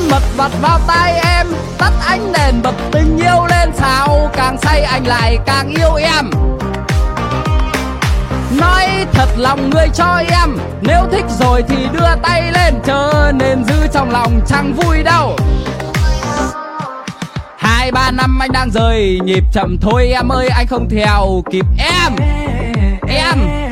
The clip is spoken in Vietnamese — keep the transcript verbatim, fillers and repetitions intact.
mật vặt vào tai em, tắt ánh đèn bật tình yêu lên sao. Càng say anh lại càng yêu em. Nói thật lòng người cho em, nếu thích rồi thì đưa tay lên, chớ nên giữ trong lòng chẳng vui đâu. Hai ba năm anh đang rời nhịp chậm thôi em ơi, anh không theo kịp em. Em